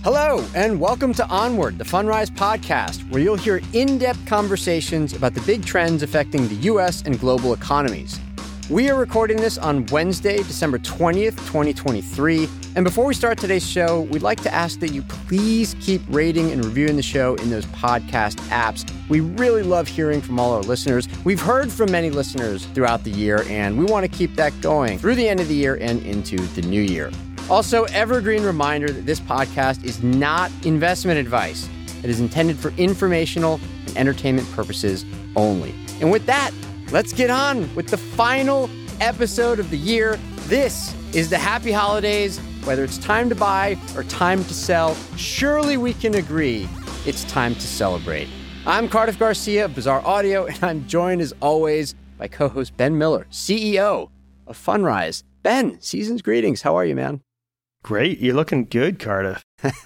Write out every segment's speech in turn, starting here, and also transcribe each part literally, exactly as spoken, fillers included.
Hello, and welcome to Onward, the Fundrise podcast, where you'll hear in-depth conversations about the big trends affecting the U S and global economies. We are recording this on Wednesday, December twentieth, twenty twenty-three. And before we start today's show, we'd like to ask that you please keep rating and reviewing the show in those podcast apps. We really love hearing from all our listeners. We've heard from many listeners throughout the year, and we want to keep that going through the end of the year and into the new year. Also, evergreen reminder that this podcast is not investment advice. It is intended for informational and entertainment purposes only. And with that, let's get on with the final episode of the year. This is the Happy Holidays. Whether it's time to buy or time to sell, surely we can agree it's time to celebrate. I'm Cardiff Garcia of Bizarre Audio, and I'm joined as always by co-host Ben Miller, C E O of Fundrise. Ben, season's greetings. How are you, man? Great. You're looking good, Cardiff.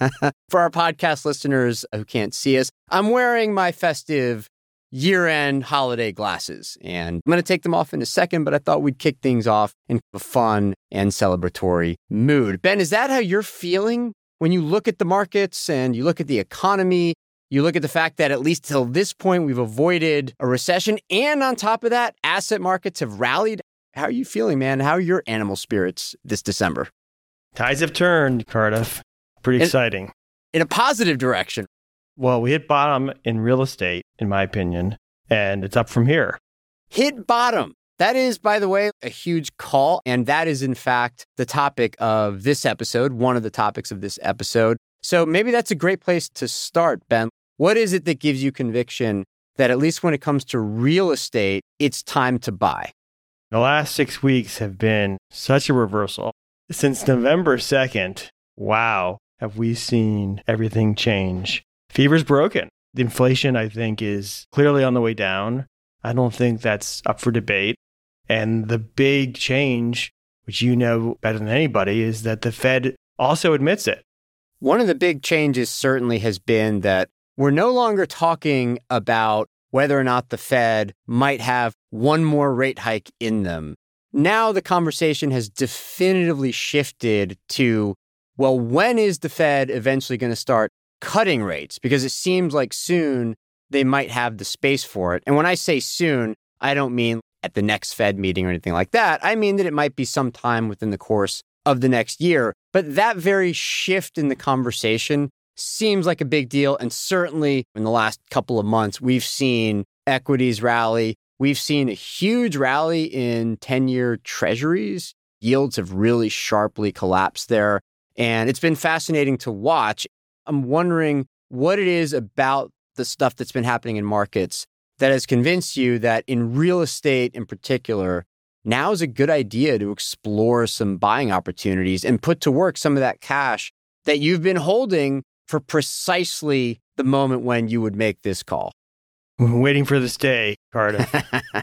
For our podcast listeners who can't see us, I'm wearing my festive year-end holiday glasses, and I'm going to take them off in a second, but I thought we'd kick things off in a fun and celebratory mood. Ben, is that how you're feeling when you look at the markets and you look at the economy? You look at the fact that at least till this point, we've avoided a recession, and on top of that, asset markets have rallied. How are you feeling, man? How are your animal spirits this December? Tides have turned, Cardiff. Pretty in, exciting. In a positive direction. Well, we hit bottom in real estate, in my opinion, and it's up from here. Hit bottom. That is, by the way, a huge call. And that is, in fact, the topic of this episode, one of the topics of this episode. So maybe that's a great place to start, Ben. What is it that gives you conviction that at least when it comes to real estate, it's time to buy? The last six weeks have been such a reversal. Since November second, wow, have we seen everything change. Fever's broken. The inflation, I think, is clearly on the way down. I don't think that's up for debate. And the big change, which you know better than anybody, is that the Fed also admits it. One of the big changes certainly has been that we're no longer talking about whether or not the Fed might have one more rate hike in them. Now the conversation has definitively shifted to, well, when is the Fed eventually going to start cutting rates? Because it seems like soon they might have the space for it. And when I say soon, I don't mean at the next Fed meeting or anything like that. I mean that it might be sometime within the course of the next year. But that very shift in the conversation seems like a big deal. And certainly in the last couple of months, we've seen equities rally. We've seen a huge rally in ten-year treasuries. Yields have really sharply collapsed there. And it's been fascinating to watch. I'm wondering what it is about the stuff that's been happening in markets that has convinced you that in real estate in particular, now is a good idea to explore some buying opportunities and put to work some of that cash that you've been holding for precisely the moment when you would make this call. We've been waiting for this day, Cardiff.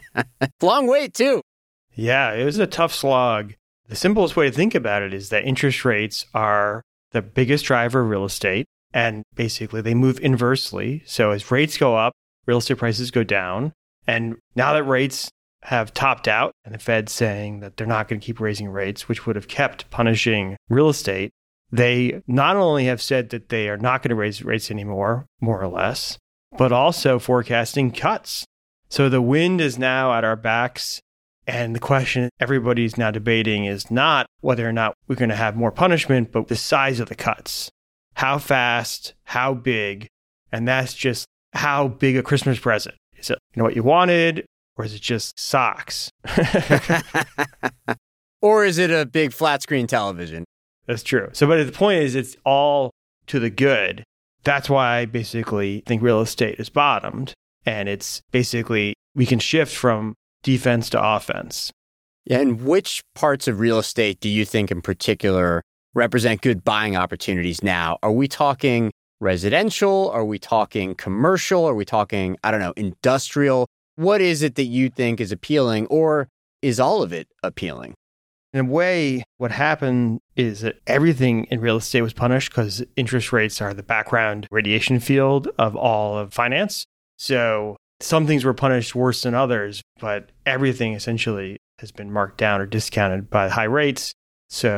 Long wait, too. Yeah, it was a tough slog. The simplest way to think about it is that interest rates are the biggest driver of real estate, and basically they move inversely. So as rates go up, real estate prices go down. And now that rates have topped out, and the Fed's saying that they're not going to keep raising rates, which would have kept punishing real estate, they not only have said that they are not going to raise rates anymore, more or less, but also forecasting cuts. So the wind is now at our backs. And the question everybody's now debating is not whether or not we're going to have more punishment, but the size of the cuts. How fast, how big, and that's just how big a Christmas present. Is it, you know, what you wanted, or is it just socks? Or is it a big flat screen television? That's true. So, but the point is, it's all to the good. That's why I basically think real estate is bottomed. And it's basically, we can shift from defense to offense. Yeah, and which parts of real estate do you think in particular represent good buying opportunities now? Are we talking residential? Are we talking commercial? Are we talking, I don't know, industrial? What is it that you think is appealing, or is all of it appealing? In a way, what happened is that everything in real estate was punished because interest rates are the background radiation field of all of finance. So some things were punished worse than others, but everything essentially has been marked down or discounted by high rates. So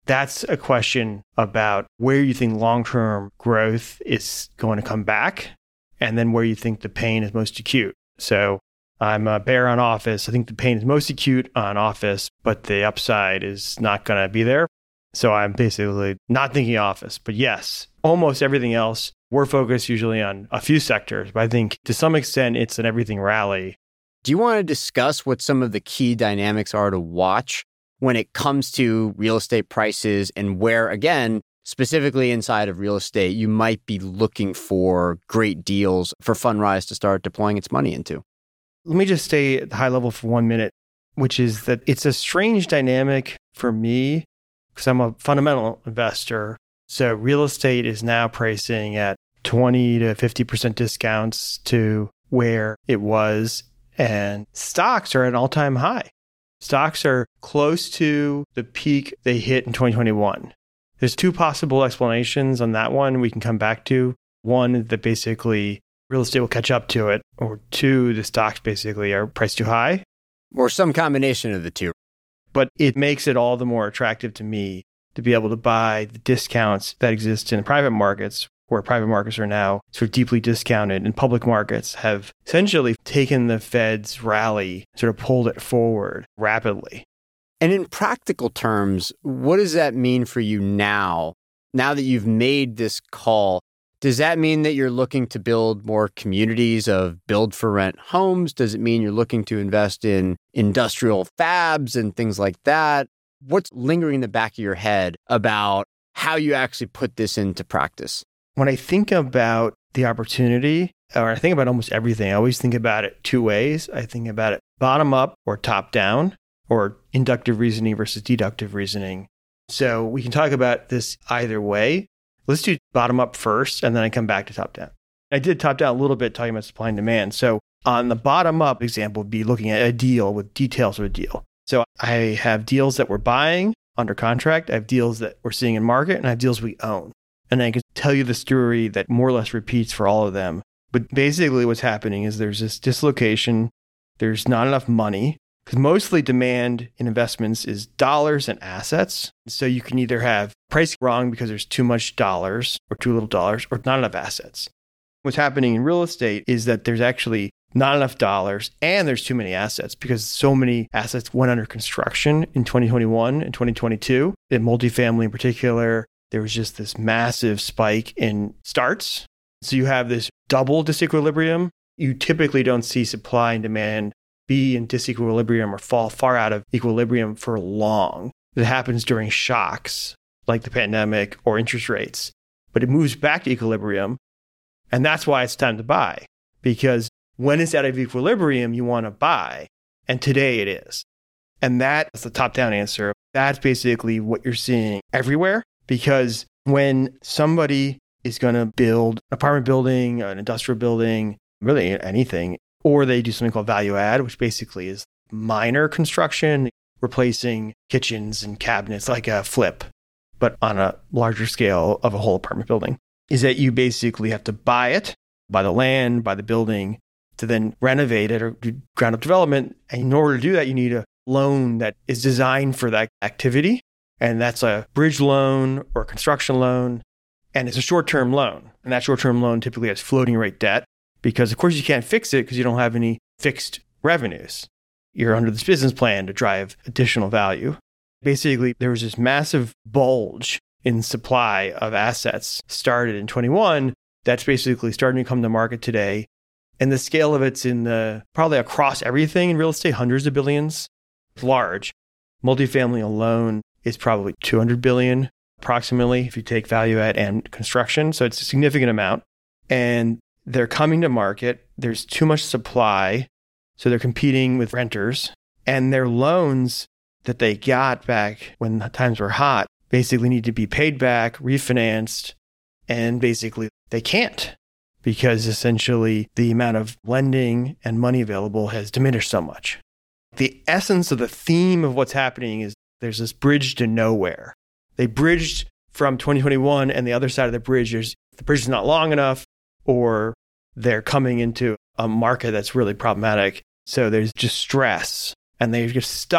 That's a question about where you think long-term growth is going to come back and then where you think the pain is most acute. So I'm a bear on office. I think the pain is most acute on office, but the upside is not going to be there. So I'm basically not thinking office. But yes, almost everything else, we're focused usually on a few sectors. But I think to some extent, it's an everything rally. Do you want to discuss what some of the key dynamics are to watch when it comes to real estate prices and where, again, specifically inside of real estate, you might be looking for great deals for Fundrise to start deploying its money into? Let me just stay at the high level for one minute, which is that it's a strange dynamic for me because I'm a fundamental investor. So real estate is now pricing at twenty to fifty percent discounts to where it was. And stocks are at an all-time high. Stocks are close to the peak they hit in twenty twenty-one. There's two possible explanations on that one we can come back to. One, that basically real estate will catch up to it. Or two, the stocks basically are priced too high. Or some combination of the two. But it makes it all the more attractive to me to be able to buy the discounts that exist in the private markets, where private markets are now sort of deeply discounted and public markets have essentially taken the Fed's rally, sort of pulled it forward rapidly. And in practical terms, what does that mean for you now? Now that you've made this call, does that mean that you're looking to build more communities of build-for-rent homes? Does it mean you're looking to invest in industrial fabs and things like that? What's lingering in the back of your head about how you actually put this into practice? When I think about the opportunity, or I think about almost everything, I always think about it two ways. I think about it bottom up or top down, or inductive reasoning versus deductive reasoning. So we can talk about this either way. Let's do bottom up first, and then I come back to top down. I did top down a little bit talking about supply and demand. So on the bottom up example would be looking at a deal with details of a deal. So I have deals that we're buying under contract. I have deals that we're seeing in market, and I have deals we own. And I can tell you the story that more or less repeats for all of them. But basically what's happening is there's this dislocation. There's not enough money because mostly demand in investments is dollars and assets. So you can either have price wrong because there's too much dollars or too little dollars or not enough assets. What's happening in real estate is that there's actually not enough dollars and there's too many assets because so many assets went under construction in twenty twenty-one and twenty twenty-two, in multifamily in particular. There was just this massive spike in starts. So you have this double disequilibrium. You typically don't see supply and demand be in disequilibrium or fall far out of equilibrium for long. It happens during shocks like the pandemic or interest rates, but it moves back to equilibrium. And that's why it's time to buy, because when it's out of equilibrium, you want to buy. And today it is. And that's the top-down answer. That's basically what you're seeing everywhere. Because when somebody is going to build an apartment building, an industrial building, really anything, or they do something called value add, which basically is minor construction, replacing kitchens and cabinets like a flip, but on a larger scale of a whole apartment building, is that you basically have to buy it, buy the land, buy the building, to then renovate it or do ground up development. And in order to do that, you need a loan that is designed for that activity. And that's a bridge loan or a construction loan. And it's a short-term loan. And that short-term loan typically has floating rate debt because, of course, you can't fix it because you don't have any fixed revenues. You're under this business plan to drive additional value. Basically, there was this massive bulge in supply of assets started in twenty-one that's basically starting to come to market today. And the scale of it's in the probably across everything in real estate, hundreds of billions. It's large. Multifamily alone is probably two hundred billion approximately if you take value add and construction. So it's a significant amount. And they're coming to market. There's too much supply. So they're competing with renters. And their loans that they got back when the times were hot basically need to be paid back, refinanced. And basically they can't because essentially the amount of lending and money available has diminished so much. The essence of the theme of what's happening is there's this bridge to nowhere. They bridged from twenty twenty-one and the other side of the bridge, there's, the bridge is not long enough or they're coming into a market that's really problematic. So there's just stress and they're just stuck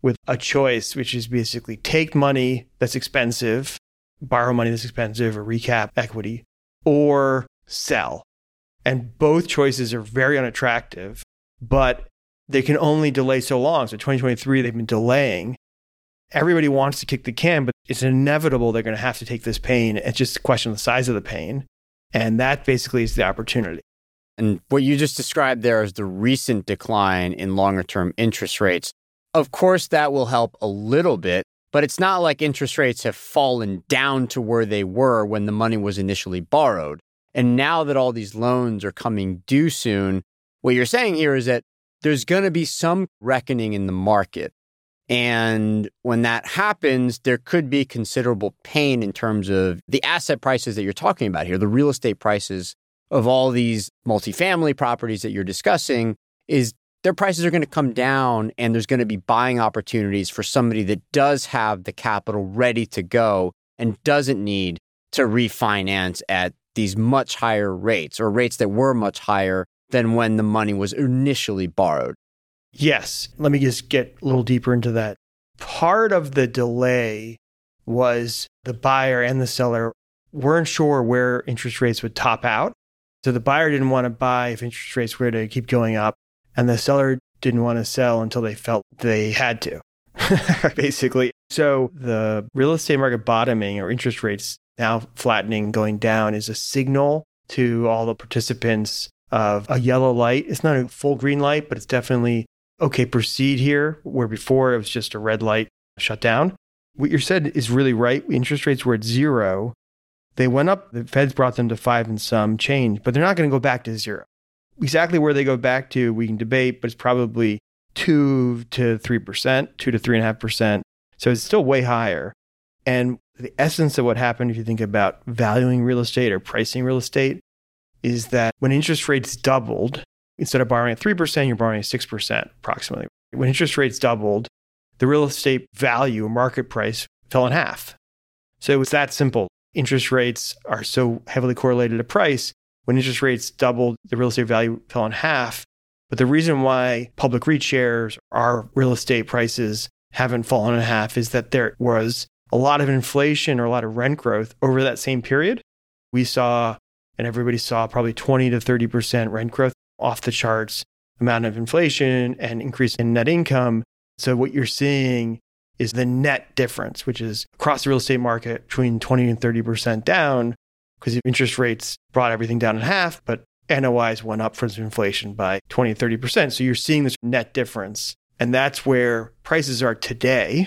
with a choice, which is basically take money that's expensive, borrow money that's expensive, or recap equity, or sell. And both choices are very unattractive, but they can only delay so long. So twenty twenty-three, they've been delaying. Everybody wants to kick the can, but it's inevitable they're going to have to take this pain. It's just a question of the size of the pain. And that basically is the opportunity. And what you just described there is the recent decline in longer-term interest rates. Of course, that will help a little bit, but it's not like interest rates have fallen down to where they were when the money was initially borrowed. And now that all these loans are coming due soon, what you're saying here is that there's going to be some reckoning in the market. And when that happens, there could be considerable pain in terms of the asset prices that you're talking about here, the real estate prices of all these multifamily properties that you're discussing, is their prices are going to come down and there's going to be buying opportunities for somebody that does have the capital ready to go and doesn't need to refinance at these much higher rates or rates that were much higher than when the money was initially borrowed. Yes. Let me just get a little deeper into that. Part of the delay was the buyer and the seller weren't sure where interest rates would top out. So the buyer didn't want to buy if interest rates were to keep going up, and the seller didn't want to sell until they felt they had to, basically. So the real estate market bottoming or interest rates now flattening, going down, is a signal to all the participants of a yellow light. It's not a full green light, but it's definitely, okay, proceed here, where before it was just a red light, shut down. What you said is really right. Interest rates were at zero. They went up. The Feds brought them to five and some change, but they're not going to go back to zero. Exactly where they go back to, we can debate, but it's probably two to three percent, two to three and a half percent. So it's still way higher. And the essence of what happened, if you think about valuing real estate or pricing real estate, is that when interest rates doubled, instead of borrowing at three percent, you're borrowing at six percent approximately. When interest rates doubled, the real estate value, market price, fell in half. So it's that simple. Interest rates are so heavily correlated to price. When interest rates doubled, the real estate value fell in half. But the reason why public REIT shares, our real estate prices haven't fallen in half is that there was a lot of inflation or a lot of rent growth over that same period. We saw, and everybody saw, probably twenty to thirty percent rent growth, off the charts amount of inflation and increase in net income. So what you're seeing is the net difference, which is across the real estate market between twenty and thirty percent down, because interest rates brought everything down in half, but N O Is went up from inflation by twenty to thirty percent. So you're seeing this net difference. And that's where prices are today.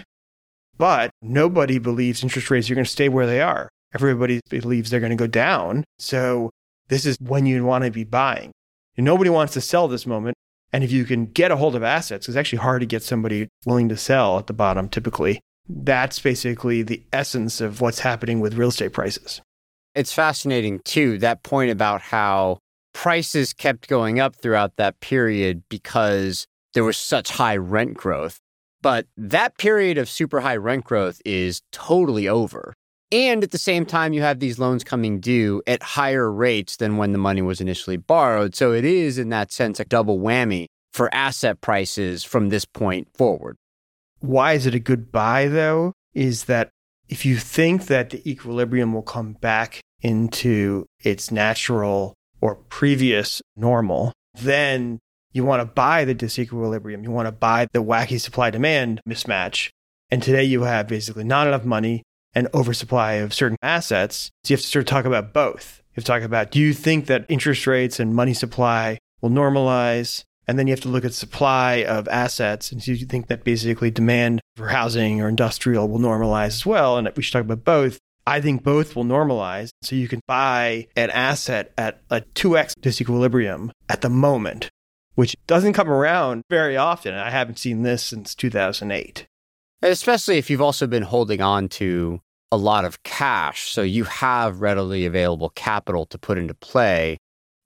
But nobody believes interest rates are going to stay where they are. Everybody believes they're going to go down. So this is when you want to be buying. And nobody wants to sell this moment. And if you can get a hold of assets, it's actually hard to get somebody willing to sell at the bottom typically. That's basically the essence of what's happening with real estate prices. It's fascinating, too, that point about how prices kept going up throughout that period because there was such high rent growth. But that period of super high rent growth is totally over. And at the same time, you have these loans coming due at higher rates than when the money was initially borrowed. So it is, in that sense, a double whammy for asset prices from this point forward. Why is it a good buy, though? Is that if you think that the equilibrium will come back into its natural or previous normal, then you want to buy the disequilibrium. You want to buy the wacky supply-demand mismatch. And today you have basically not enough money and oversupply of certain assets. So you have to sort of talk about both. You have to talk about, do you think that interest rates and money supply will normalize? And then you have to look at supply of assets. And so you think that basically demand for housing or industrial will normalize as well. And we should talk about both. I think both will normalize. So you can buy an asset at a two x disequilibrium at the moment, which doesn't come around very often. I haven't seen this since two thousand eight. Especially if you've also been holding on to a lot of cash. So you have readily available capital to put into play.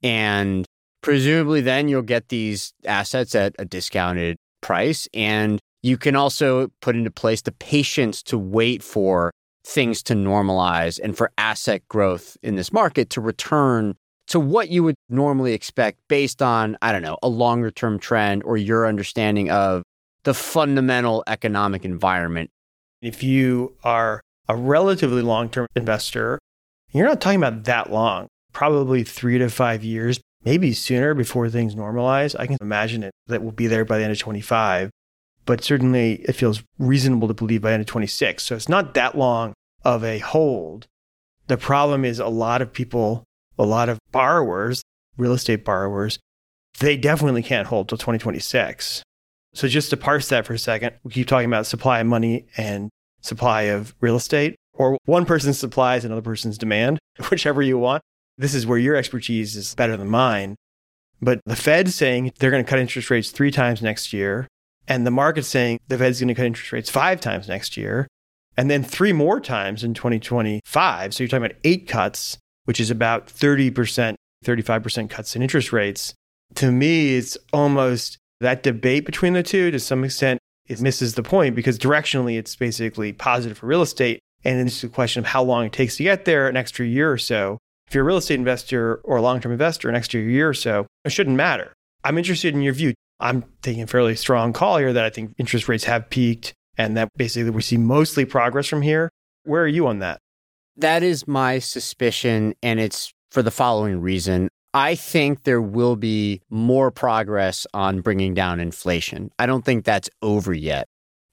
And presumably then you'll get these assets at a discounted price. And you can also put into place the patience to wait for things to normalize and for asset growth in this market to return to what you would normally expect based on, I don't know, a longer term trend or your understanding of the fundamental economic environment. If you are a relatively long-term investor, you're not talking about that long, probably three to five years, maybe sooner before things normalize. I can imagine it that will be there by the end of twenty-five, but certainly it feels reasonable to believe by the end of twenty-six. So it's not that long of a hold. The problem is a lot of people, a lot of borrowers, real estate borrowers, they definitely can't hold till twenty twenty-six. So just to parse that for a second, we keep talking about supply of money and supply of real estate, or one person's supply is another person's demand, whichever you want. This is where your expertise is better than mine. But the Fed's saying they're going to cut interest rates three times next year, and the market's saying the Fed's going to cut interest rates five times next year, and then three more times in twenty twenty-five. So you're talking about eight cuts, which is about thirty percent, thirty-five percent cuts in interest rates. To me, it's almost that debate between the two, to some extent, it misses the point because directionally it's basically positive for real estate. And it's a question of how long it takes to get there, an extra year or so. If you're a real estate investor or a long-term investor, an extra year or so, it shouldn't matter. I'm interested in your view. I'm taking a fairly strong call here that I think interest rates have peaked and that basically we see mostly progress from here. Where are you on that? That is my suspicion, and it's for the following reason. I think there will be more progress on bringing down inflation. I don't think that's over yet.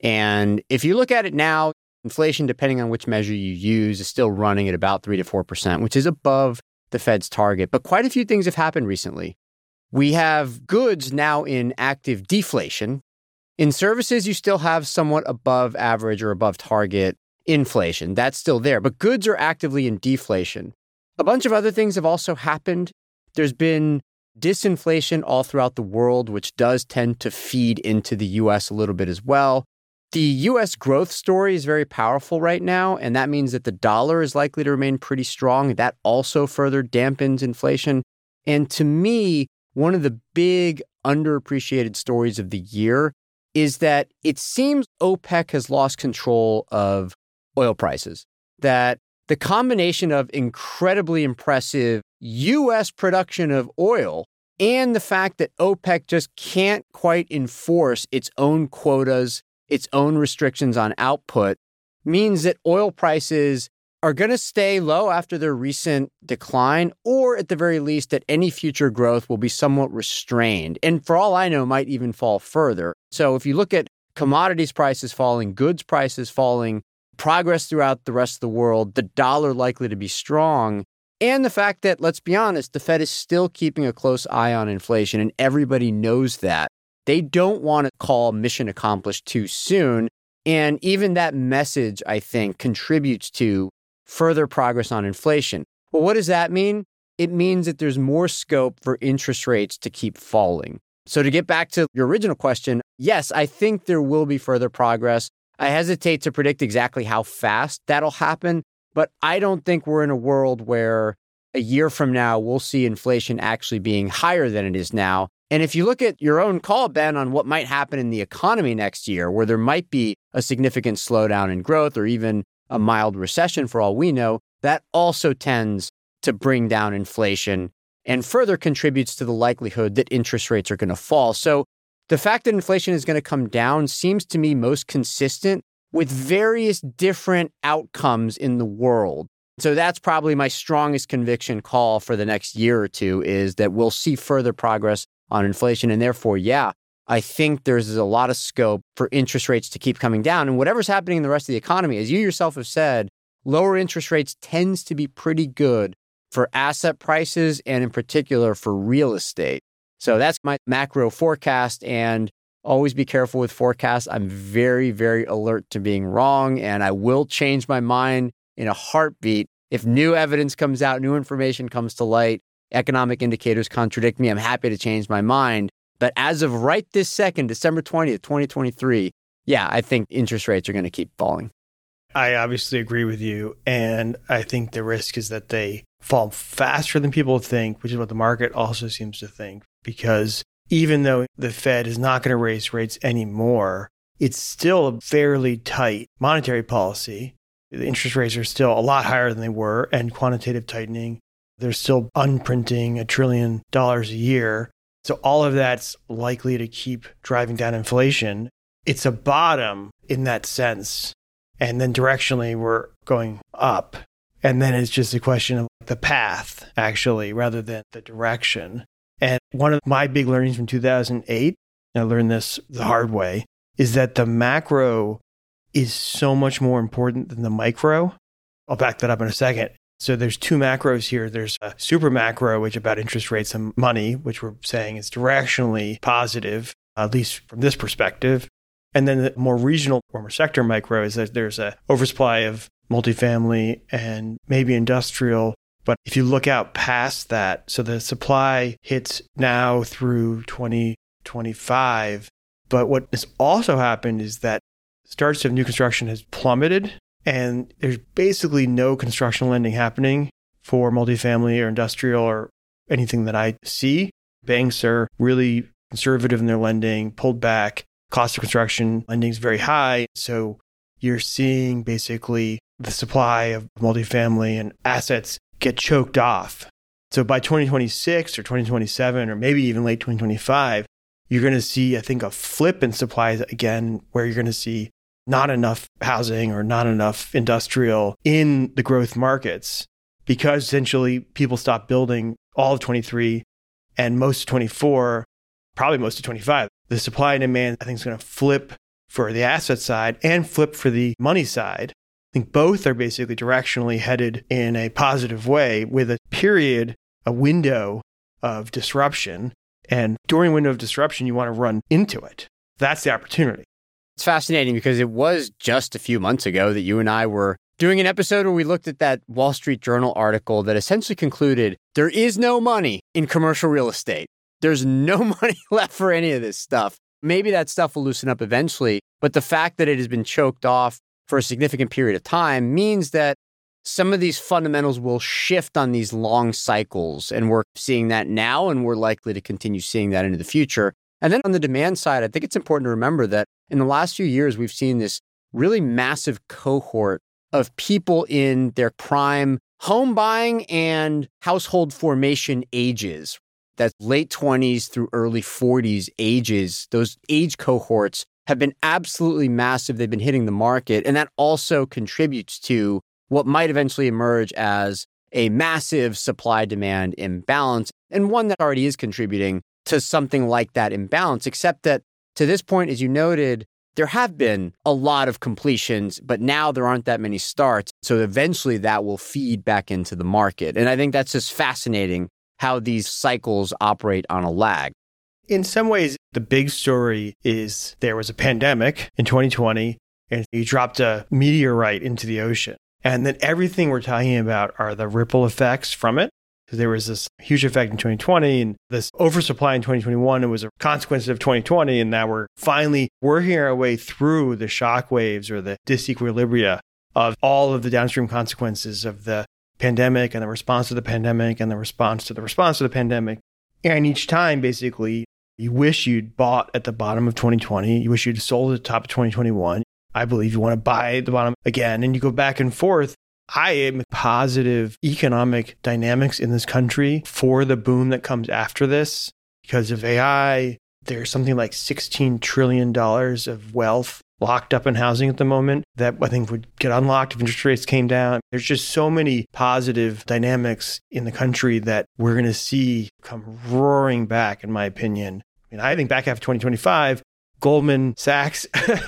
And if you look at it now, inflation, depending on which measure you use, is still running at about three to four percent, which is above the Fed's target. But quite a few things have happened recently. We have goods now in active deflation. In services, you still have somewhat above average or above target inflation. That's still there. But goods are actively in deflation. A bunch of other things have also happened. There's been disinflation all throughout the world, which does tend to feed into the U S a little bit as well. The U S growth story is very powerful right now, and that means that the dollar is likely to remain pretty strong. That also further dampens inflation. And to me, one of the big underappreciated stories of the year is that it seems OPEC has lost control of oil prices, that the combination of incredibly impressive U S production of oil and the fact that OPEC just can't quite enforce its own quotas, its own restrictions on output, means that oil prices are going to stay low after their recent decline, or at the very least that any future growth will be somewhat restrained. And for all I know, might even fall further. So if you look at commodities prices falling, goods prices falling, progress throughout the rest of the world, the dollar likely to be strong, and the fact that, let's be honest, the Fed is still keeping a close eye on inflation, and everybody knows that. They don't want to call mission accomplished too soon. And even that message, I think, contributes to further progress on inflation. Well, what does that mean? It means that there's more scope for interest rates to keep falling. So to get back to your original question, yes, I think there will be further progress. I hesitate to predict exactly how fast that'll happen, but I don't think we're in a world where a year from now we'll see inflation actually being higher than it is now. And if you look at your own call, Ben, on what might happen in the economy next year, where there might be a significant slowdown in growth or even a mild recession for all we know, that also tends to bring down inflation and further contributes to the likelihood that interest rates are going to fall. So the fact that inflation is going to come down seems to me most consistent with various different outcomes in the world. So that's probably my strongest conviction call for the next year or two, is that we'll see further progress on inflation. And therefore, yeah, I think there's a lot of scope for interest rates to keep coming down. And whatever's happening in the rest of the economy, as you yourself have said, lower interest rates tends to be pretty good for asset prices and in particular for real estate. So that's my macro forecast, and always be careful with forecasts. I'm very, very alert to being wrong, and I will change my mind in a heartbeat. If new evidence comes out, new information comes to light, economic indicators contradict me, I'm happy to change my mind. But as of right this second, December twentieth, twenty twenty-three, yeah, I think interest rates are going to keep falling. I obviously agree with you. And I think the risk is that they fall faster than people think, which is what the market also seems to think. Because even though the Fed is not going to raise rates anymore, it's still a fairly tight monetary policy. The interest rates are still a lot higher than they were, and quantitative tightening, they're still unprinting a trillion dollars a year. So all of that's likely to keep driving down inflation. it's a bottom in that sense. And then directionally, we're going up. And then it's just a question of the path, actually, rather than the direction. And one of my big learnings from two thousand eight, and I learned this the hard way, is that the macro is so much more important than the micro. I'll back that up in a second. So there's two macros here. There's a super macro, which is about interest rates and money, which we're saying is directionally positive, at least from this perspective. And then the more regional or more sector micro is that there's a oversupply of multifamily and maybe industrial. But if you look out past that, so the supply hits now through twenty twenty-five. But what has also happened is that starts of new construction has plummeted. And there's basically no construction lending happening for multifamily or industrial or anything that I see. Banks are really conservative in their lending, pulled back. Cost of construction lending is very high. So you're seeing basically the supply of multifamily and assets get choked off. So by twenty twenty-six or twenty twenty-seven, or maybe even late twenty twenty-five, you're going to see, I think, a flip in supplies again, where you're going to see not enough housing or not enough industrial in the growth markets, because essentially people stopped building all of twenty-three and most of twenty-four, probably most of twenty-five. The supply and demand, I think, is going to flip for the asset side and flip for the money side. I think both are basically directionally headed in a positive way, with a period, a window of disruption. And during window of disruption, you want to run into it. That's the opportunity. It's fascinating because it was just a few months ago that you and I were doing an episode where we looked at that Wall Street Journal article that essentially concluded there is no money in commercial real estate. There's no money left for any of this stuff. Maybe that stuff will loosen up eventually, but the fact that it has been choked off for a significant period of time means that some of these fundamentals will shift on these long cycles. And we're seeing that now, and we're likely to continue seeing that into the future. And then on the demand side, I think it's important to remember that in the last few years, we've seen this really massive cohort of people in their prime home buying and household formation ages. That's late twenties through early forties ages. Those age cohorts have been absolutely massive. They've been hitting the market. And that also contributes to what might eventually emerge as a massive supply-demand imbalance, and one that already is contributing to something like that imbalance, except that to this point, as you noted, there have been a lot of completions, but now there aren't that many starts. So eventually that will feed back into the market. And I think that's just fascinating how these cycles operate on a lag. In some ways, the big story is there was a pandemic in twenty twenty, and you dropped a meteorite into the ocean. And then everything we're talking about are the ripple effects from it. There was this huge effect in twenty twenty and this oversupply in twenty twenty-one. It was a consequence of twenty twenty. And now we're finally working our way through the shock waves or the disequilibria of all of the downstream consequences of the pandemic and the response to the pandemic and the response to the response to the pandemic. And each time, basically, you wish you'd bought at the bottom of twenty twenty. You wish you'd sold at the top of twenty twenty-one. I believe you want to buy at the bottom again, and you go back and forth. I am positive economic dynamics in this country for the boom that comes after this because of A I. There's something like sixteen trillion dollars of wealth locked up in housing at the moment that I think would get unlocked if interest rates came down. There's just so many positive dynamics in the country that we're going to see come roaring back, in my opinion. I mean, I think back after twenty twenty-five, Goldman Sachs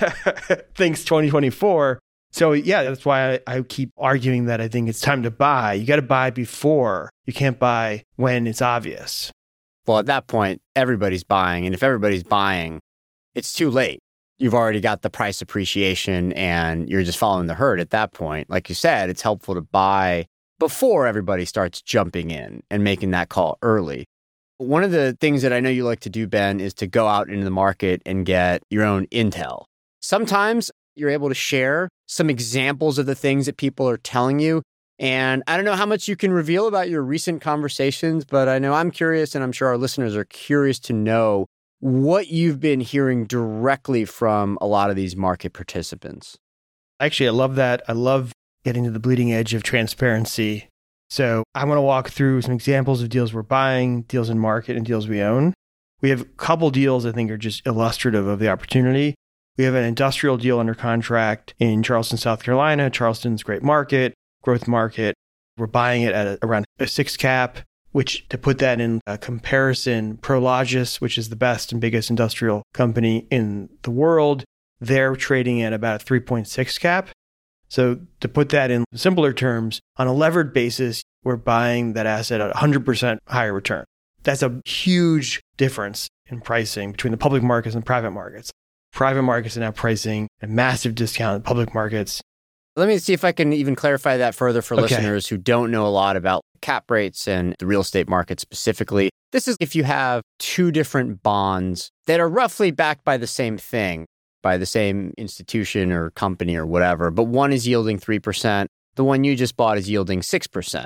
thinks twenty twenty-four. So yeah, that's why I, I keep arguing that I think it's time to buy. You got to buy before. You can't buy when it's obvious. Well, at that point, everybody's buying. And if everybody's buying, it's too late. You've already got the price appreciation and you're just following the herd at that point. Like you said, it's helpful to buy before everybody starts jumping in and making that call early. One of the things that I know you like to do, Ben, is to go out into the market and get your own intel. Sometimes you're able to share some examples of the things that people are telling you. And I don't know how much you can reveal about your recent conversations, but I know I'm curious, and I'm sure our listeners are curious to know what you've been hearing directly from a lot of these market participants. Actually, I love that. I love getting to the bleeding edge of transparency. So I want to walk through some examples of deals we're buying, deals in market, and deals we own. We have a couple deals I think are just illustrative of the opportunity. We have an industrial deal under contract in Charleston, South Carolina. Charleston's a great market, growth market. We're buying it at a, around a six cap, which, to put that in a comparison, Prologis, which is the best and biggest industrial company in the world, they're trading at about a three point six cap. So to put that in simpler terms, on a levered basis, we're buying that asset at one hundred percent higher return. That's a huge difference in pricing between the public markets and private markets. Private markets are now pricing a massive discount in public markets. Let me see if I can even clarify that further for Okay. listeners who don't know a lot about cap rates and the real estate market specifically. This is if you have two different bonds that are roughly backed by the same thing, by the same institution or company or whatever, but one is yielding three percent. The one you just bought is yielding six percent.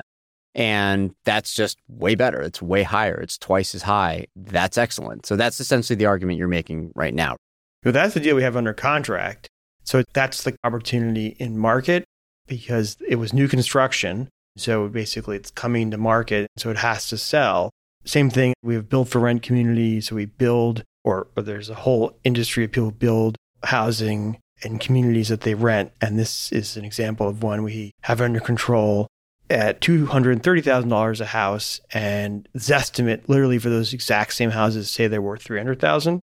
And that's just way better. It's way higher. It's twice as high. That's excellent. So that's essentially the argument you're making right now. So that's the deal we have under contract. So that's the opportunity in market because it was new construction. So basically it's coming to market. So it has to sell. Same thing. We have build for rent communities. So we build, or, or there's a whole industry of people who build housing and communities that they rent. And this is an example of one we have under control at two hundred thirty thousand dollars a house. And Zestimate, literally for those exact same houses, say they're worth three hundred thousand dollars.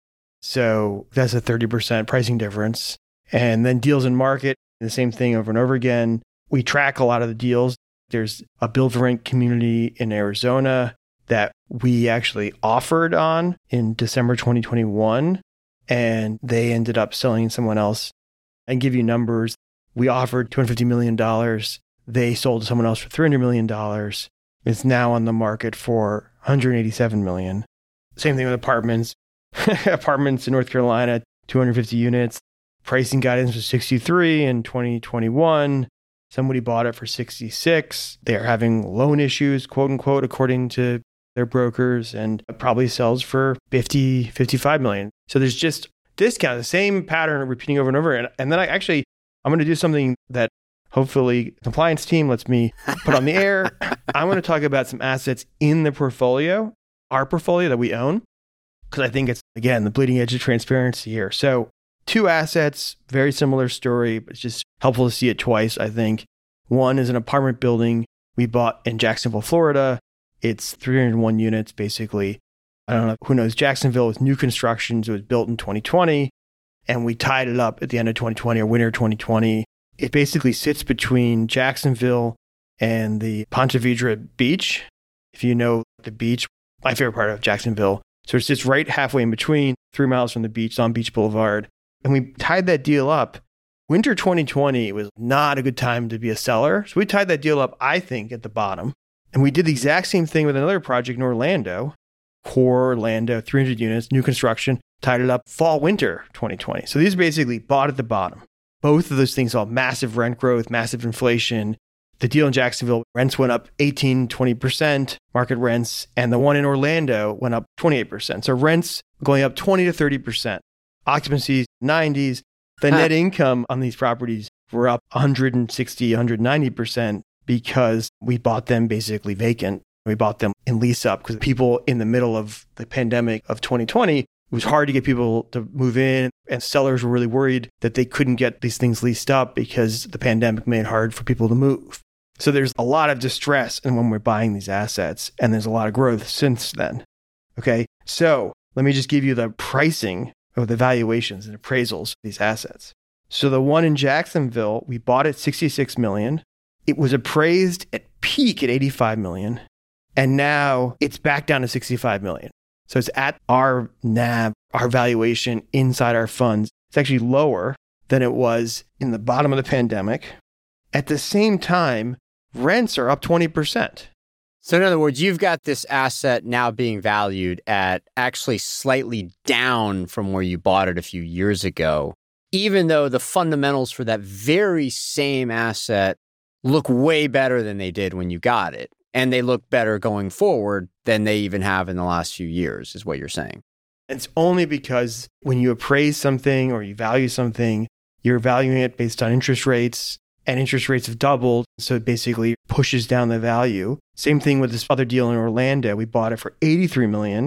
So that's a thirty percent pricing difference. And then deals in market, the same thing over and over again. We track a lot of the deals. There's a build for rent community in Arizona that we actually offered on in December twenty twenty-one, and they ended up selling someone else. And give you numbers. We offered two hundred fifty million dollars. They sold to someone else for three hundred million dollars. It's now on the market for one hundred eighty-seven million dollars. Same thing with apartments. Apartments in North Carolina, two hundred fifty units. Pricing guidance was sixty-three in twenty twenty-one. Somebody bought it for sixty-six. They are having loan issues, quote unquote, according to their brokers, and it probably sells for fifty, fifty-five million. So there's just discount, the same pattern repeating over and over. And, and then I actually, I'm going to do something that hopefully the compliance team lets me put on the air. I'm going to talk about some assets in the portfolio, our portfolio that we own, because I think it's, again, the bleeding edge of transparency here. So two assets, very similar story, but it's just helpful to see it twice, I think. One is an apartment building we bought in Jacksonville, Florida. It's three hundred one units, basically. I don't know who knows Jacksonville with new constructions. It was built in twenty twenty, and we tied it up at the end of twenty twenty or winter twenty twenty. It basically sits between Jacksonville and the Ponte Vedra beach. If you know the beach, my favorite part of Jacksonville. So it sits right halfway in between, three miles from the beach on Beach Boulevard. And we tied that deal up. Winter twenty twenty was not a good time to be a seller. So we tied that deal up, I think, at the bottom. And we did the exact same thing with another project in Orlando, Core Orlando, three hundred units, new construction, tied it up fall, winter twenty twenty. So these basically bought at the bottom. Both of those things saw massive rent growth, massive inflation. The deal in Jacksonville, rents went up eighteen, twenty percent, market rents. And the one in Orlando went up twenty-eight percent. So rents going up twenty to thirty percent. Occupancies, nineties. The net income on these properties were up one hundred sixty, one hundred ninety percent because we bought them basically vacant. We bought them in lease up because people in the middle of the pandemic of twenty twenty, it was hard to get people to move in, and sellers were really worried that they couldn't get these things leased up because the pandemic made it hard for people to move. So there's a lot of distress in when we're buying these assets, and there's a lot of growth since then. Okay, so let me just give you the pricing of the valuations and appraisals of these assets. So the one in Jacksonville, we bought at sixty-six million dollars. It was appraised at peak at eighty-five million dollars, and now it's back down to sixty-five million dollars. So it's at our N A V, our valuation inside our funds. It's actually lower than it was in the bottom of the pandemic. At the same time, rents are up twenty percent. So in other words, you've got this asset now being valued at actually slightly down from where you bought it a few years ago, even though the fundamentals for that very same asset look way better than they did when you got it. And they look better going forward than they even have in the last few years, is what you're saying. It's only because when you appraise something or you value something, you're valuing it based on interest rates, and interest rates have doubled. So it basically pushes down the value. Same thing with this other deal in Orlando. We bought it for eighty-three million dollars.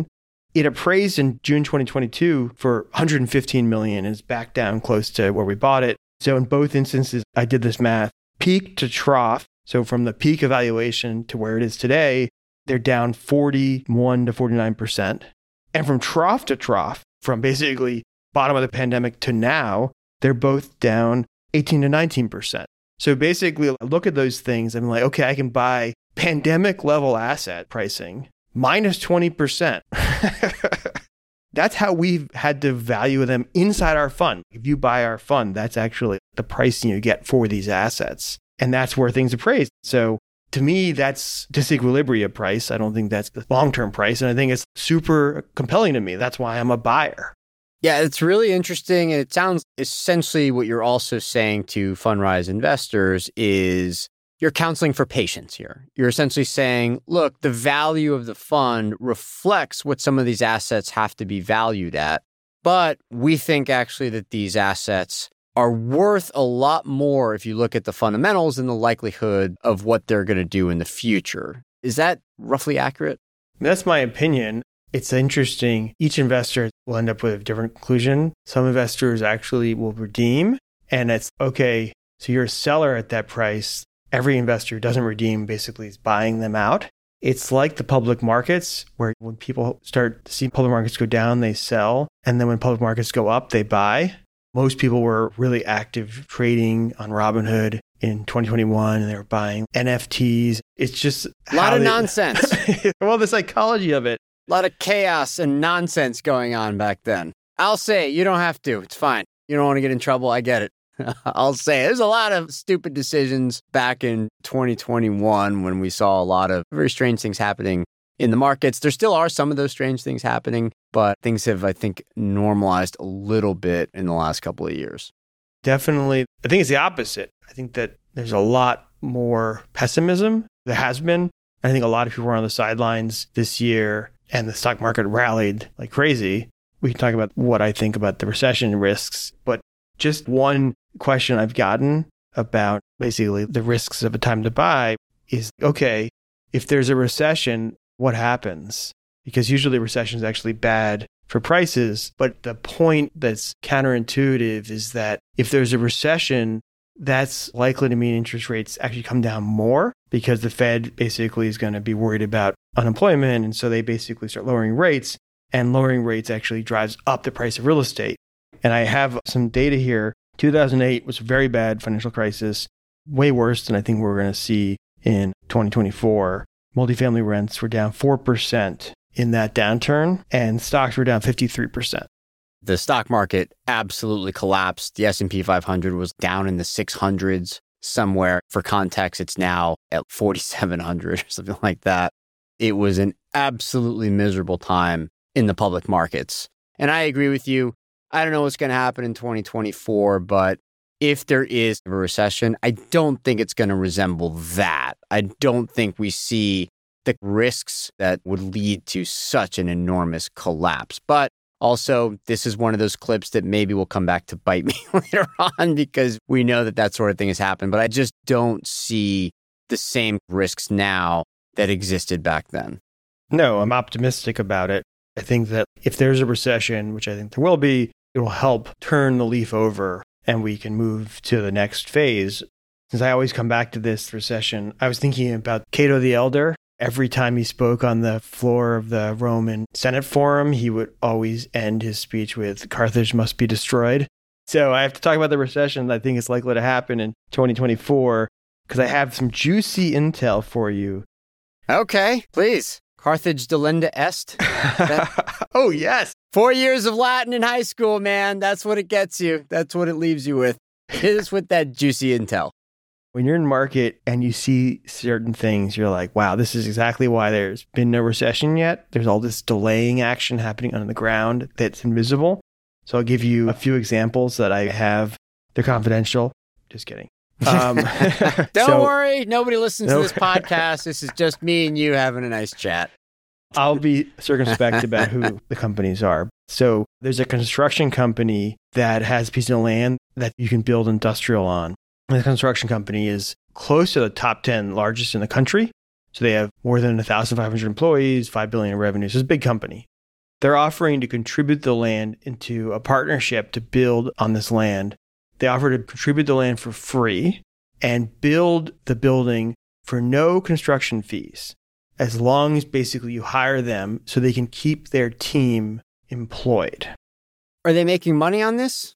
It appraised in June twenty twenty-two for one hundred fifteen million dollars and is back down close to where we bought it. So in both instances, I did this math, peak to trough. So from the peak evaluation to where it is today, they're down forty-one to forty-nine percent. And from trough to trough, from basically bottom of the pandemic to now, they're both down eighteen to nineteen percent. So basically, I look at those things and I'm like, okay, I can buy pandemic level asset pricing minus twenty percent. That's how we've had to value them inside our fund. If you buy our fund, that's actually the pricing you get for these assets. And that's where things are priced. So to me, that's disequilibria price. I don't think that's the long-term price. And I think it's super compelling to me. That's why I'm a buyer. Yeah, it's really interesting. And it sounds essentially what you're also saying to Fundrise investors is you're counseling for patience here. You're essentially saying, look, the value of the fund reflects what some of these assets have to be valued at. But we think actually that these assets are worth a lot more if you look at the fundamentals and the likelihood of what they're going to do in the future. Is that roughly accurate? That's my opinion. It's interesting. Each investor will end up with a different conclusion. Some investors actually will redeem, and it's okay. So you're a seller at that price. Every investor who doesn't redeem basically is buying them out. It's like the public markets, where when people start to see public markets go down, they sell. And then when public markets go up, they buy. Most people were really active trading on Robinhood in twenty twenty-one, and they were buying N F Ts. It's just a lot of they, nonsense. Well, the psychology of it. A lot of chaos and nonsense going on back then. I'll say it. You don't have to. It's fine. You don't want to get in trouble. I get it. I'll say it. There's a lot of stupid decisions back in twenty twenty-one when we saw a lot of very strange things happening in the markets. There still are some of those strange things happening, but things have, I think, normalized a little bit in the last couple of years. Definitely. I think it's the opposite. I think that there's a lot more pessimism. There has been. I think a lot of people were on the sidelines this year, and the stock market rallied like crazy. We can talk about what I think about the recession risks, but just one question I've gotten about basically the risks of a time to buy is, okay, if there's a recession, what happens? Because usually recession is actually bad for prices. But the point that's counterintuitive is that if there's a recession, that's likely to mean interest rates actually come down more, because the Fed basically is going to be worried about unemployment. And so they basically start lowering rates, and lowering rates actually drives up the price of real estate. And I have some data here. two thousand eight was a very bad financial crisis, way worse than I think we're going to see in twenty twenty-four. Multifamily rents were down four percent in that downturn, and stocks were down fifty-three percent. The stock market absolutely collapsed. The S and P five hundred was down in the six hundreds somewhere. For context, it's now at forty-seven hundred or something like that. It was an absolutely miserable time in the public markets. And I agree with you. I don't know what's going to happen in twenty twenty-four, but if there is a recession, I don't think it's going to resemble that. I don't think we see the risks that would lead to such an enormous collapse. But also, this is one of those clips that maybe will come back to bite me later on, because we know that that sort of thing has happened. But I just don't see the same risks now that existed back then. No, I'm optimistic about it. I think that if there's a recession, which I think there will be, it will help turn the leaf over and we can move to the next phase. Since I always come back to this recession, I was thinking about Cato the Elder. Every time he spoke on the floor of the Roman Senate Forum, he would always end his speech with, "Carthage must be destroyed." So I have to talk about the recession that I think is likely to happen in twenty twenty-four, because I have some juicy intel for you. Okay, please. Carthage delenda est. That, oh, yes. Four years of Latin in high school, man. That's what it gets you. That's what it leaves you with. Hit us with that juicy intel. When you're in market and you see certain things, you're like, wow, this is exactly why there's been no recession yet. There's all this delaying action happening on the ground that's invisible. So I'll give you a few examples that I have. They're confidential. Just kidding. Um, Don't so, worry. Nobody listens no. to this podcast. This is just me and you having a nice chat. I'll be circumspect about who the companies are. So there's a construction company that has a piece of land that you can build industrial on. And the construction company is close to the top ten largest in the country. So they have more than one thousand five hundred employees, five billion dollars in revenue. So it's a big company. They're offering to contribute the land into a partnership to build on this land. They offer to contribute the land for free and build the building for no construction fees, as long as basically you hire them so they can keep their team employed. Are they making money on this?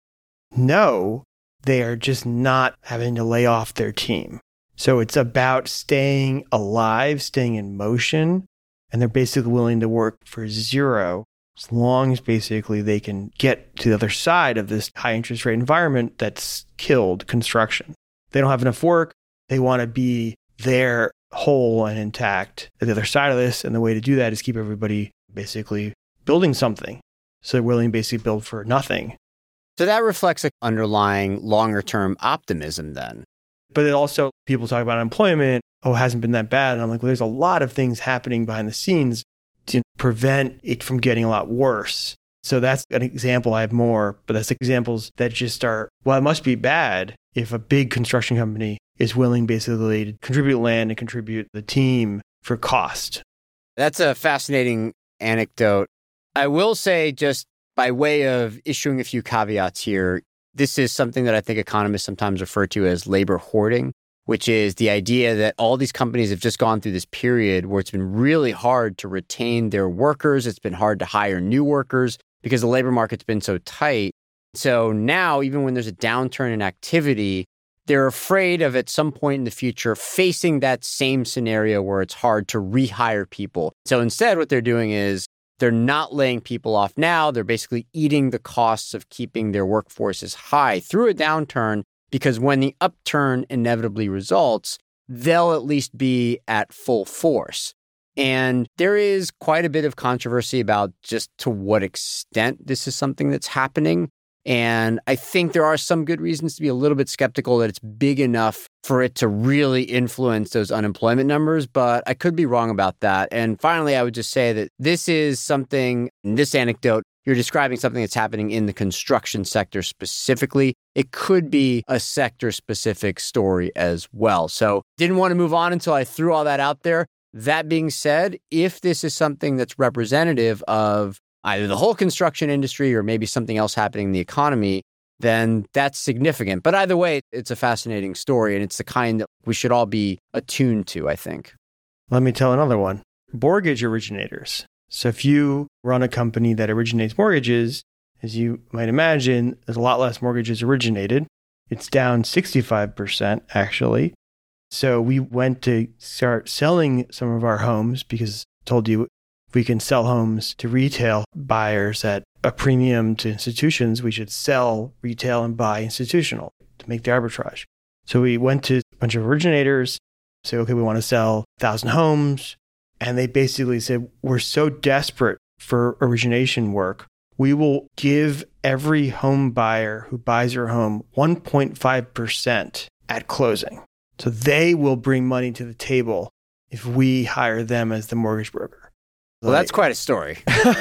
No, they are just not having to lay off their team. So it's about staying alive, staying in motion, and they're basically willing to work for zero as long as basically they can get to the other side of this high interest rate environment that's killed construction. They don't have enough work. They want to be there whole and intact at the other side of this. And the way to do that is keep everybody basically building something. So they're willing to basically build for nothing. So that reflects an underlying longer term optimism then. But it also, people talk about unemployment. Oh, it hasn't been that bad. And I'm like, well, there's a lot of things happening behind the scenes to prevent it from getting a lot worse. So that's an example. I have more, but that's examples that just are, well, it must be bad if a big construction company is willing basically to contribute land and contribute the team for cost. That's a fascinating anecdote. I will say, just by way of issuing a few caveats here, this is something that I think economists sometimes refer to as labor hoarding, which is the idea that all these companies have just gone through this period where it's been really hard to retain their workers. It's been hard to hire new workers because the labor market's been so tight. So now, even when there's a downturn in activity, they're afraid of at some point in the future facing that same scenario where it's hard to rehire people. So instead, what they're doing is they're not laying people off now. They're basically eating the costs of keeping their workforces high through a downturn, because when the upturn inevitably results, they'll at least be at full force. And there is quite a bit of controversy about just to what extent this is something that's happening. And I think there are some good reasons to be a little bit skeptical that it's big enough for it to really influence those unemployment numbers, but I could be wrong about that. And finally, I would just say that this is something, in this anecdote, you're describing something that's happening in the construction sector specifically. It could be a sector-specific story as well. So didn't want to move on until I threw all that out there. That being said, if this is something that's representative of either the whole construction industry or maybe something else happening in the economy, then that's significant. But either way, it's a fascinating story, and it's the kind that we should all be attuned to, I think. Let me tell another one. Mortgage originators. So if you run a company that originates mortgages, as you might imagine, there's a lot less mortgages originated. It's down sixty-five percent, actually. So we went to start selling some of our homes because I told you we can sell homes to retail buyers at a premium to institutions. We should sell retail and buy institutional to make the arbitrage. So we went to a bunch of originators, say, okay, we want to sell one thousand homes. And they basically said, we're so desperate for origination work, we will give every home buyer who buys your home one point five percent at closing. So they will bring money to the table if we hire them as the mortgage broker. Well, that's quite a story.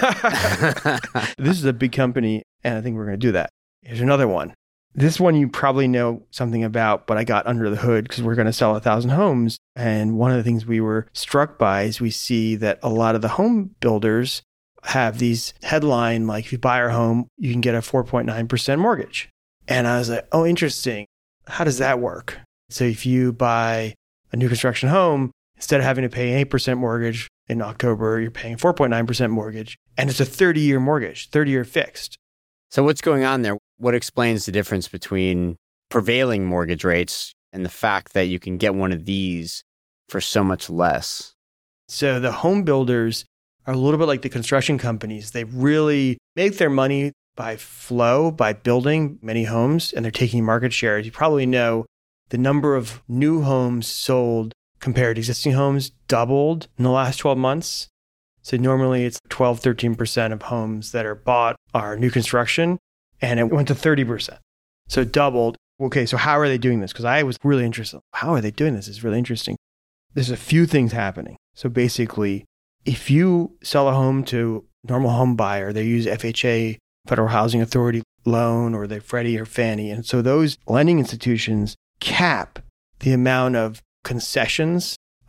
This is a big company, and I think we're going to do that. Here's another one. This one you probably know something about, but I got under the hood because we're going to sell a thousand homes. And one of the things we were struck by is we see that a lot of the home builders have these headline, like if you buy our home, you can get a four point nine percent mortgage. And I was like, oh, interesting. How does that work? So if you buy a new construction home, instead of having to pay an eight percent mortgage in October, you're paying four point nine percent mortgage. And it's a thirty-year mortgage, thirty-year fixed. So what's going on there? What explains the difference between prevailing mortgage rates and the fact that you can get one of these for so much less? So the home builders are a little bit like the construction companies. They really make their money by flow, by building many homes, and they're taking market share. As you probably know, the number of new homes sold compared to existing homes doubled in the last twelve months. So normally it's twelve, thirteen percent of homes that are bought are new construction, and it went to thirty percent. So it doubled. Okay, so how are they doing this? Because I was really interested. How are they doing this? It's really interesting. There's a few things happening. So basically, if you sell a home to a normal home buyer, they use F H A, Federal Housing Authority loan, or they Freddie or Fannie. And so those lending institutions cap the amount of concessions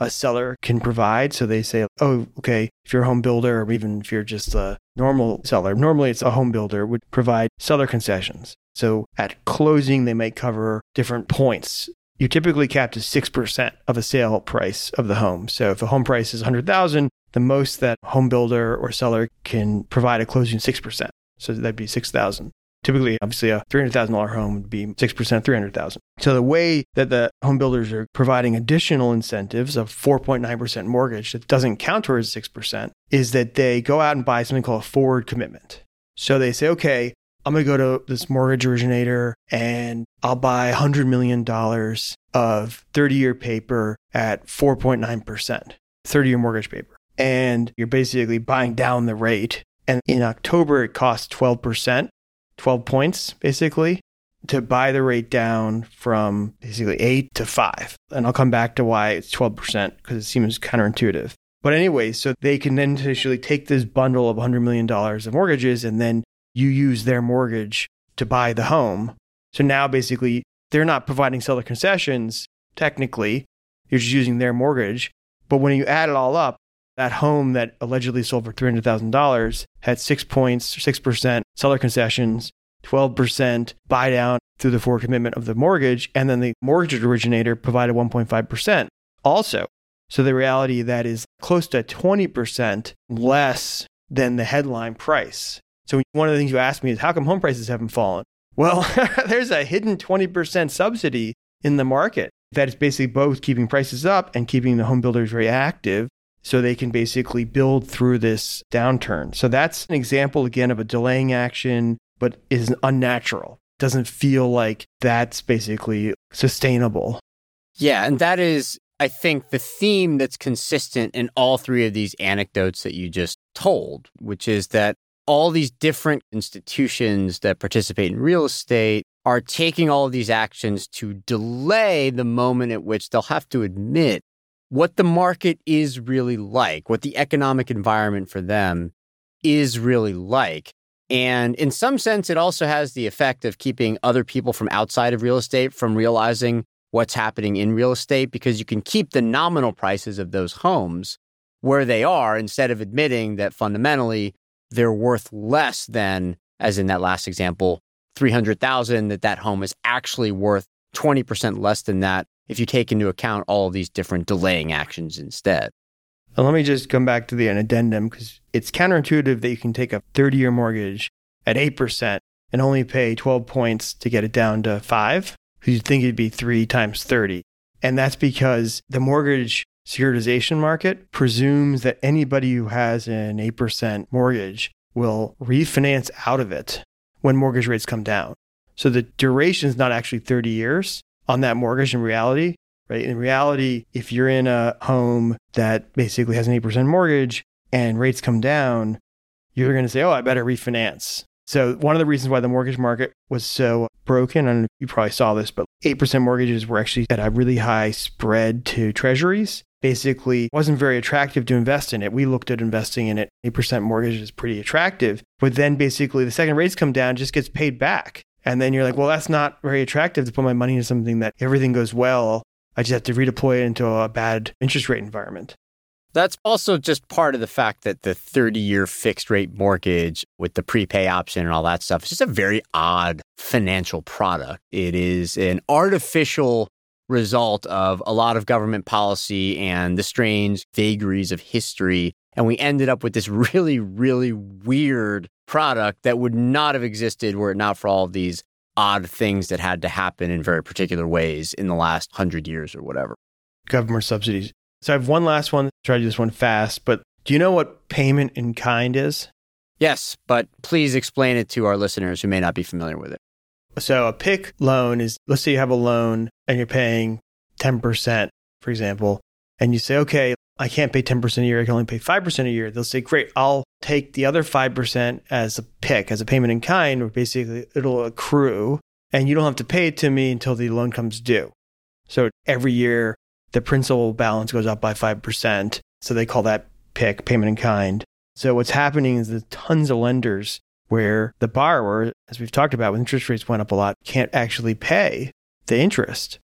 a seller can provide. So they say, oh, okay, if you're a home builder or even if you're just a normal seller, normally it's a home builder would provide seller concessions. So at closing, they might cover different points. You typically cap to six percent of a sale price of the home. So if a home price is one hundred thousand dollars, the most that home builder or seller can provide at closing is six percent. So that'd be six thousand dollars. Typically, obviously, a three hundred thousand dollars home would be six percent of three hundred thousand dollars. So the way that the home builders are providing additional incentives of four point nine percent mortgage that doesn't count towards six percent is that they go out and buy something called a forward commitment. So they say, okay, I'm going to go to this mortgage originator and I'll buy one hundred million dollars of thirty-year paper at four point nine percent, thirty-year mortgage paper. And you're basically buying down the rate. And in October, it costs twelve percent, twelve points, basically, to buy the rate down from basically eight to five. And I'll come back to why it's twelve percent because it seems counterintuitive. But anyway, so they can then initially take this bundle of one hundred million dollars of mortgages and then you use their mortgage to buy the home. So now basically they're not providing seller concessions, technically. You're just using their mortgage. But when you add it all up, that home that allegedly sold for three hundred thousand dollars had six points, six percent seller concessions, twelve percent buy down through the forward commitment of the mortgage, and then the mortgage originator provided one point five percent also. So the reality that is close to twenty percent less than the headline price. So one of the things you asked me is, how come home prices haven't fallen? Well, there's a hidden twenty percent subsidy in the market that is basically both keeping prices up and keeping the home builders very active so they can basically build through this downturn. So that's an example, again, of a delaying action, but is unnatural. Doesn't feel like that's basically sustainable. Yeah, and that is, I think, the theme that's consistent in all three of these anecdotes that you just told, which is that all these different institutions that participate in real estate are taking all of these actions to delay the moment at which they'll have to admit what the market is really like, what the economic environment for them is really like. And in some sense, it also has the effect of keeping other people from outside of real estate from realizing what's happening in real estate, because you can keep the nominal prices of those homes where they are instead of admitting that fundamentally they're worth less than, as in that last example, three hundred thousand dollars, that that home is actually worth twenty percent less than that if you take into account all of these different delaying actions instead. And let me just come back to the addendum, because it's counterintuitive that you can take a thirty-year mortgage at eight percent and only pay twelve points to get it down to five, because you'd think it'd be three times thirty. And that's because the mortgage securitization market presumes that anybody who has an eight percent mortgage will refinance out of it when mortgage rates come down. So the duration is not actually thirty years on that mortgage in reality, right? In reality, if you're in a home that basically has an eight percent mortgage and rates come down, you're going to say, oh, I better refinance. So one of the reasons why the mortgage market was so broken, and you probably saw this, but eight percent mortgages were actually at a really high spread to treasuries. Basically, wasn't very attractive to invest in it. We looked at investing in it. eight percent mortgage is pretty attractive. But then basically the second rates come down, it just gets paid back. And then you're like, well, that's not very attractive to put my money into something that everything goes well. I just have to redeploy it into a bad interest rate environment. That's also just part of the fact that the thirty-year fixed rate mortgage with the prepay option and all that stuff is just a very odd financial product. It is an artificial result of a lot of government policy and the strange vagaries of history. And we ended up with this really, really weird product that would not have existed were it not for all of these odd things that had to happen in very particular ways in the last hundred years or whatever. Government subsidies. So I have one last one. Try to do this one fast, but do you know what payment in kind is? Yes, but please explain it to our listeners who may not be familiar with it. So a P I C loan is, let's say you have a loan and you're paying ten percent, for example, and you say, okay, I can't pay ten percent a year, I can only pay five percent a year. They'll say, great, I'll take the other five percent as a P I C, as a payment in kind, where basically it'll accrue and you don't have to pay it to me until the loan comes due. So every year, the principal balance goes up by five percent. So they call that P I C, payment in kind. So what's happening is there's tons of lenders where the borrower, as we've talked about, when interest rates went up a lot, can't actually pay the interest.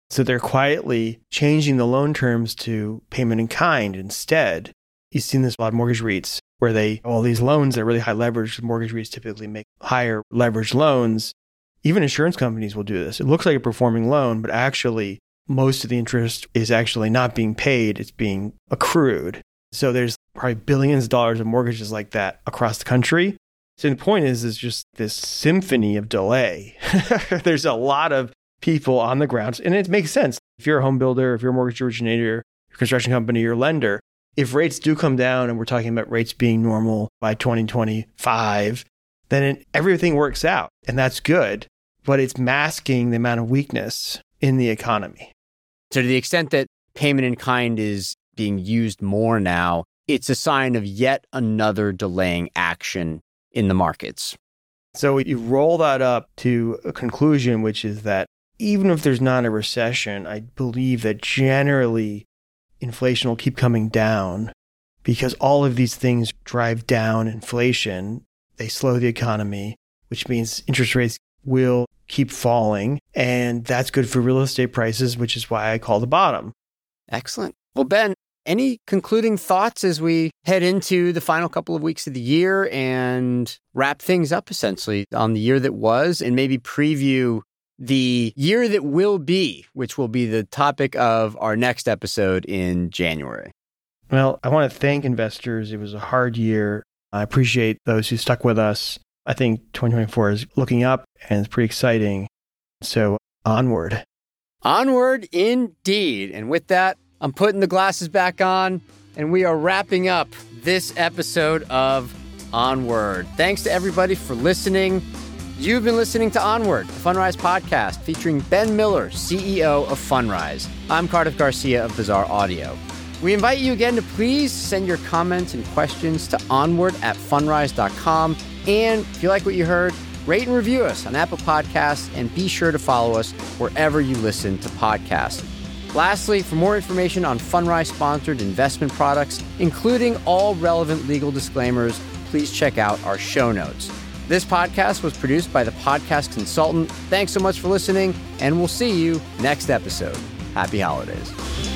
So they're quietly changing the loan terms to payment in kind instead. You've seen this a lot of mortgage REITs where they, all these loans that are really high leverage, mortgage REITs typically make higher leverage loans. Even insurance companies will do this. It looks like a performing loan, but actually most of the interest is actually not being paid. It's being accrued. So there's probably billions of dollars of mortgages like that across the country. So the point is, is just this symphony of delay. There's a lot of people on the ground, and it makes sense. If you're a home builder, if you're a mortgage originator, your construction company, your lender, if rates do come down, and we're talking about rates being normal by twenty twenty-five, then it, everything works out, and that's good, but it's masking the amount of weakness in the economy. So to the extent that payment in kind is being used more now, it's a sign of yet another delaying action in the markets. So you roll that up to a conclusion, which is that even if there's not a recession, I believe that generally inflation will keep coming down because all of these things drive down inflation. They slow the economy, which means interest rates will keep falling. And that's good for real estate prices, which is why I call the bottom. Excellent. Well, Ben, any concluding thoughts as we head into the final couple of weeks of the year and wrap things up essentially on the year that was, and maybe preview the year that will be, which will be the topic of our next episode in January? Well, I want to thank investors. It was a hard year. I appreciate those who stuck with us. I think twenty twenty-four is looking up and it's pretty exciting. So onward. Onward indeed. And with that, I'm putting the glasses back on and we are wrapping up this episode of Onward. Thanks to everybody for listening. You've been listening to Onward, the Fundrise podcast featuring Ben Miller, C E O of Fundrise. I'm Cardiff Garcia of Bizarre Audio. We invite you again to please send your comments and questions to onward at fundrise dot com. And if you like what you heard, rate and review us on Apple Podcasts and be sure to follow us wherever you listen to podcasts. Lastly, for more information on Fundrise-sponsored investment products, including all relevant legal disclaimers, please check out our show notes. This podcast was produced by The Podcast Consultant. Thanks so much for listening, and we'll see you next episode. Happy holidays.